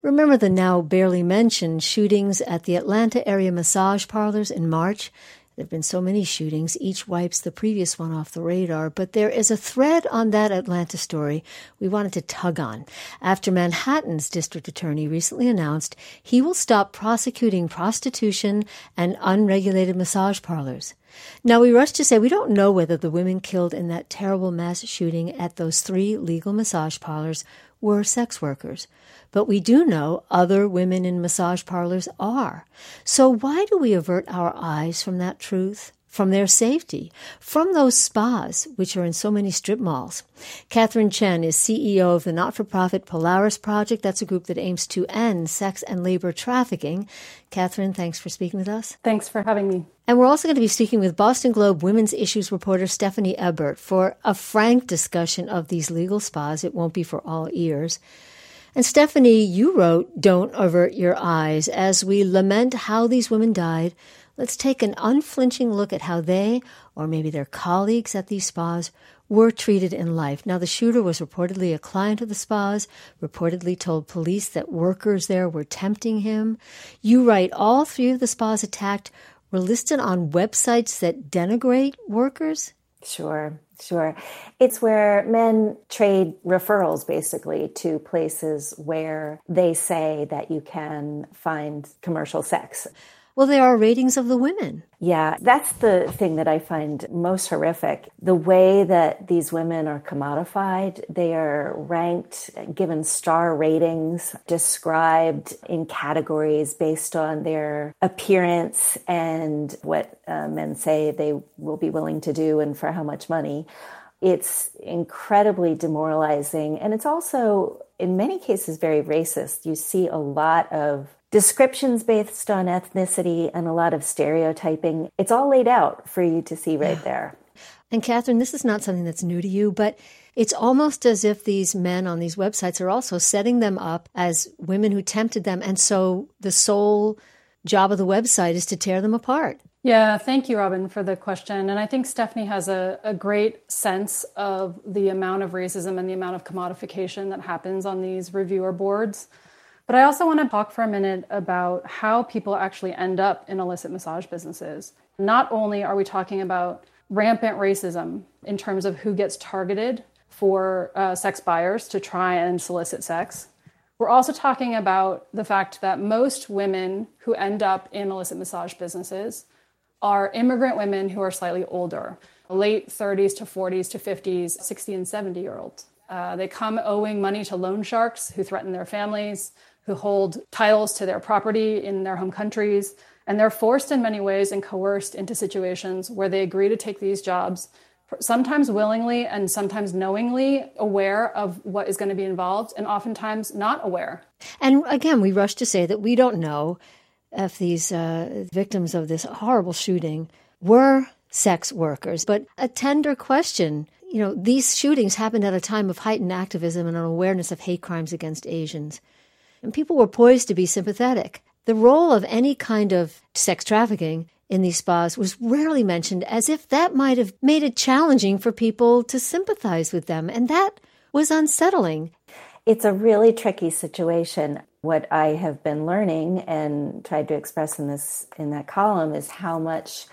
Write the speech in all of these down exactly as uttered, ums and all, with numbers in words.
Remember the now barely mentioned shootings at the Atlanta area massage parlors in March? There have been so many shootings, each wipes the previous one off the radar, but there is a thread on that Atlanta story we wanted to tug on. After Manhattan's district attorney recently announced he will stop prosecuting prostitution and unregulated massage parlors. Now, we rush to say we don't know whether the women killed in that terrible mass shooting at those three legal massage parlors were sex workers. But we do know other women in massage parlors are. So why do we avert our eyes from that truth, from their safety, from those spas, which are in so many strip malls? Catherine Chen is C E O of the not-for-profit Polaris Project. That's a group that aims to end sex and labor trafficking. Catherine, thanks for speaking with us. Thanks for having me. And we're also going to be speaking with Boston Globe women's issues reporter Stephanie Ebert for a frank discussion of these legal spas. It won't be for all ears. And Stephanie, you wrote, "Don't avert your eyes." As we lament how these women died, let's take an unflinching look at how they, or maybe their colleagues at these spas, were treated in life. Now, the shooter was reportedly a client of the spas, reportedly told police that workers there were tempting him. You write, all three of the spas attacked were listed on websites that denigrate workers? Sure, sure. It's where men trade referrals, basically, to places where they say that you can find commercial sex. Well, there are ratings of the women. Yeah, that's the thing that I find most horrific. The way that these women are commodified, they are ranked, given star ratings, described in categories based on their appearance and what uh, men say they will be willing to do and for how much money. It's incredibly demoralizing. And it's also, in many cases, very racist. You see a lot of descriptions based on ethnicity and a lot of stereotyping. It's all laid out for you to see right there. And Catherine, this is not something that's new to you, but it's almost as if these men on these websites are also setting them up as women who tempted them. And so the sole job of the website is to tear them apart. Yeah, thank you, Robin, for the question. And I think Stephanie has a, a great sense of the amount of racism and the amount of commodification that happens on these reviewer boards. But I also want to talk for a minute about how people actually end up in illicit massage businesses. Not only are we talking about rampant racism in terms of who gets targeted for uh, sex buyers to try and solicit sex, we're also talking about the fact that most women who end up in illicit massage businesses are immigrant women who are slightly older, late thirties to forties to fifties, sixty and seventy year olds. Uh, they come owing money to loan sharks who threaten their families, who hold titles to their property in their home countries, and they're forced in many ways and coerced into situations where they agree to take these jobs, sometimes willingly and sometimes knowingly aware of what is going to be involved, and oftentimes not aware. And again, we rush to say that we don't know if these uh, victims of this horrible shooting were sex workers. But a tender question, you know, these shootings happened at a time of heightened activism and an awareness of hate crimes against Asians. And people were poised to be sympathetic. The role of any kind of sex trafficking in these spas was rarely mentioned, as if that might have made it challenging for people to sympathize with them. And that was unsettling. It's a really tricky situation. What I have been learning and tried to express in this in that column is how much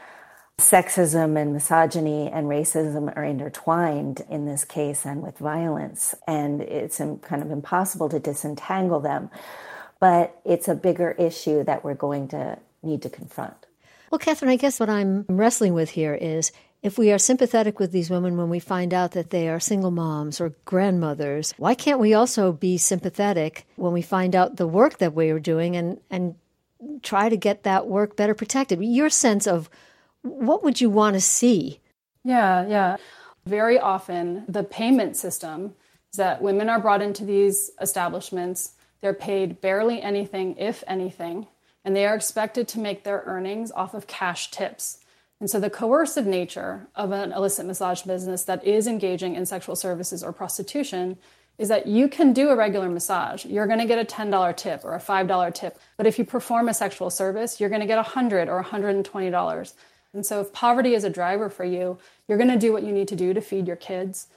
sexism and misogyny and racism are intertwined in this case and with violence. And it's kind of impossible to disentangle them. But it's a bigger issue that we're going to need to confront. Well, Catherine, I guess what I'm wrestling with here is if we are sympathetic with these women when we find out that they are single moms or grandmothers, why can't we also be sympathetic when we find out the work that we are doing and, and try to get that work better protected? Your sense of what would you want to see? Yeah, yeah. Very often, the payment system is that women are brought into these establishments. They're paid barely anything, if anything, and they are expected to make their earnings off of cash tips. And so the coercive nature of an illicit massage business that is engaging in sexual services or prostitution is that you can do a regular massage. You're going to get a ten dollars tip or a five dollars tip. But if you perform a sexual service, you're going to get one hundred dollars or one hundred twenty dollars. And so if poverty is a driver for you, you're going to do what you need to do to feed your kids.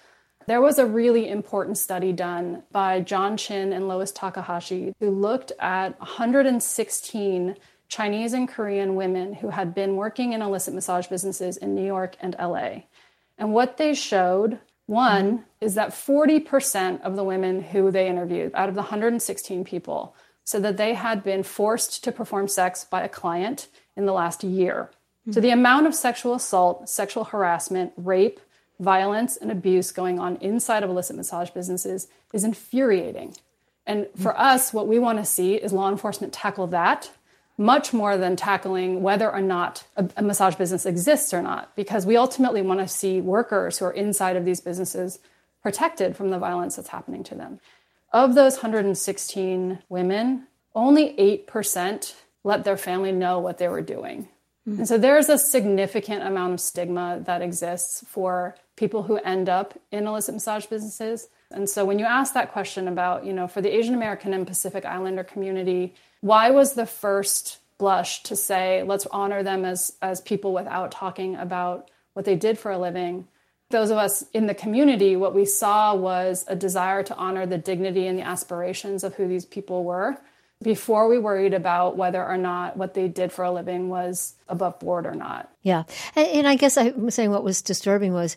There was a really important study done by John Chin and Lois Takahashi who looked at one hundred sixteen Chinese and Korean women who had been working in illicit massage businesses in New York and L A. And what they showed, one, mm-hmm. is that forty percent of the women who they interviewed, out of the one hundred sixteen people, said that they had been forced to perform sex by a client in the last year. Mm-hmm. So the amount of sexual assault, sexual harassment, rape, violence, and abuse going on inside of illicit massage businesses is infuriating. And for mm-hmm. us, what we want to see is law enforcement tackle that much more than tackling whether or not a, a massage business exists or not, because we ultimately want to see workers who are inside of these businesses protected from the violence that's happening to them. Of those one hundred sixteen women, only eight percent let their family know what they were doing. Mm-hmm. And so there's a significant amount of stigma that exists for people who end up in illicit massage businesses. And so when you ask that question about, you know, for the Asian American and Pacific Islander community, why was the first blush to say, let's honor them as, as people without talking about what they did for a living? Those of us in the community, what we saw was a desire to honor the dignity and the aspirations of who these people were before we worried about whether or not what they did for a living was above board or not. Yeah. And, and I guess I was saying what was disturbing was,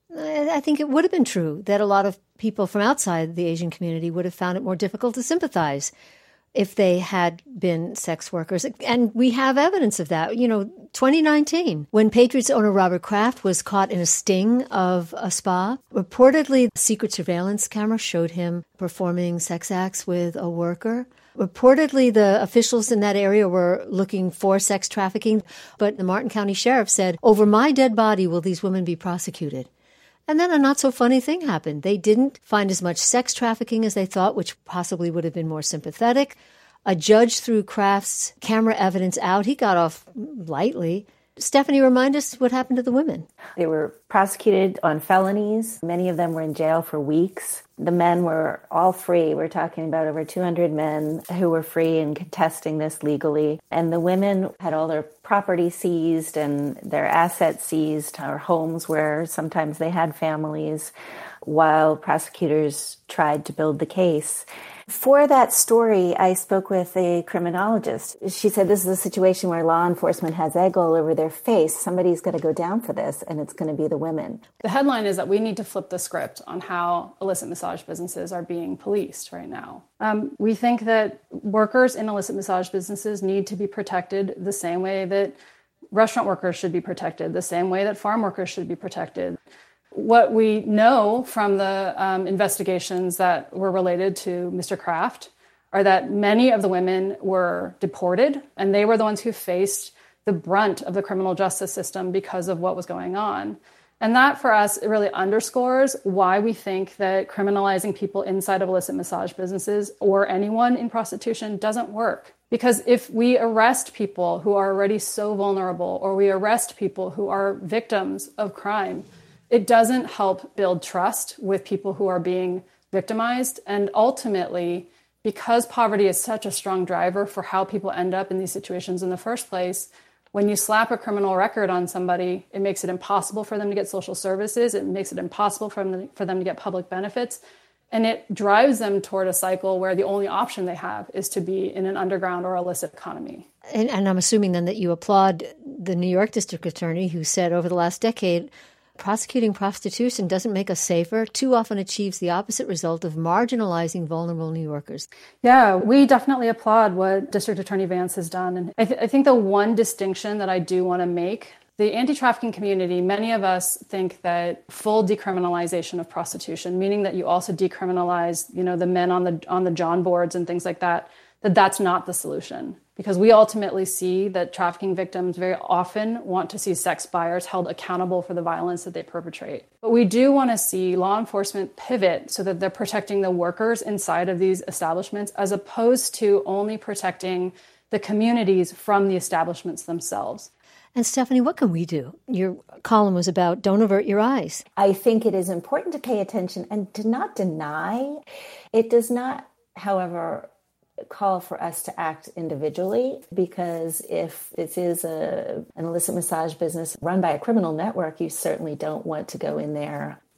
I think it would have been true that a lot of people from outside the Asian community would have found it more difficult to sympathize if they had been sex workers. And we have evidence of that. You know, twenty nineteen, when Patriots owner Robert Kraft was caught in a sting of a spa, reportedly, the secret surveillance camera showed him performing sex acts with a worker. Reportedly, the officials in that area were looking for sex trafficking, but the Martin County Sheriff said, over my dead body will these women be prosecuted. And then a not-so-funny thing happened. They didn't find as much sex trafficking as they thought, which possibly would have been more sympathetic. A judge threw Kraft's camera evidence out. He got off lightly. Stephanie, remind us what happened to the women. They were prosecuted on felonies. Many of them were in jail for weeks. The men were all free. We're talking about over two hundred men who were free and contesting this legally. And the women had all their property seized and their assets seized, or homes where sometimes they had families, while prosecutors tried to build the case. For that story, I spoke with a criminologist. She said this is a situation where law enforcement has egg all over their face. Somebody's got to go down for this, and it's going to be the women. The headline is that we need to flip the script on how illicit massage businesses are being policed right now. Um, we think that workers in illicit massage businesses need to be protected the same way that restaurant workers should be protected, the same way that farm workers should be protected. What we know from the um, investigations that were related to Mister Kraft are that many of the women were deported, and they were the ones who faced the brunt of the criminal justice system because of what was going on. And that, for us, it really underscores why we think that criminalizing people inside of illicit massage businesses or anyone in prostitution doesn't work. Because if we arrest people who are already so vulnerable, or we arrest people who are victims of crime, it doesn't help build trust with people who are being victimized. And ultimately, because poverty is such a strong driver for how people end up in these situations in the first place, when you slap a criminal record on somebody, it makes it impossible for them to get social services. It makes it impossible for them, for them to get public benefits. And it drives them toward a cycle where the only option they have is to be in an underground or illicit economy. And, and I'm assuming then that you applaud the New York District Attorney who said over the last decade, prosecuting prostitution doesn't make us safer, too often achieves the opposite result of marginalizing vulnerable New Yorkers. Yeah, we definitely applaud what District Attorney Vance has done. And I, th- I think the one distinction that I do want to make, the anti-trafficking community, many of us think that full decriminalization of prostitution, meaning that you also decriminalize, you know, the men on the on the John boards and things like that, that that's not the solution. Because we ultimately see that trafficking victims very often want to see sex buyers held accountable for the violence that they perpetrate. But we do want to see law enforcement pivot so that they're protecting the workers inside of these establishments as opposed to only protecting the communities from the establishments themselves. And Stephanie, what can we do? Your column was about don't avert your eyes. I think it is important to pay attention and to not deny. It does not, however, call for us to act individually, because if this is a, an illicit massage business run by a criminal network, you certainly don't want to go in there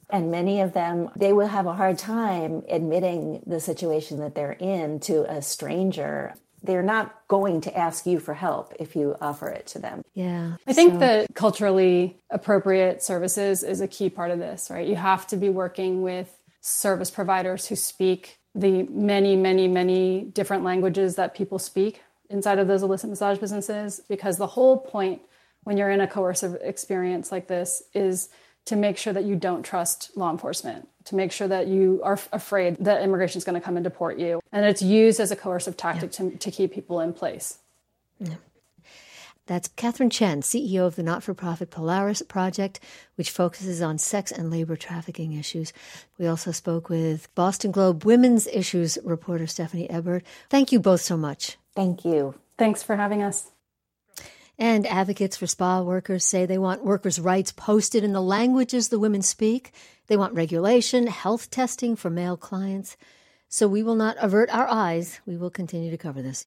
And many of them, they will have a hard time admitting the situation that they're in to a stranger. They're not going to ask you for help if you offer it to them. Yeah. I think so. that culturally appropriate services is a key part of this, right? You have to be working with service providers who speak the many, many, many different languages that people speak inside of those illicit massage businesses, because the whole point when you're in a coercive experience like this is to make sure that you don't trust law enforcement, to make sure that you are f- afraid that immigration is going to come and deport you. And it's used as a coercive tactic yeah. to, to keep people in place. Yeah. That's Catherine Chen, C E O of the not-for-profit Polaris Project, which focuses on sex and labor trafficking issues. We also spoke with Boston Globe Women's Issues reporter Stephanie Ebert. Thank you both so much. Thank you. Thanks for having us. And advocates for spa workers say they want workers' rights posted in the languages the women speak. They want regulation, health testing for male clients. So we will not avert our eyes. We will continue to cover this.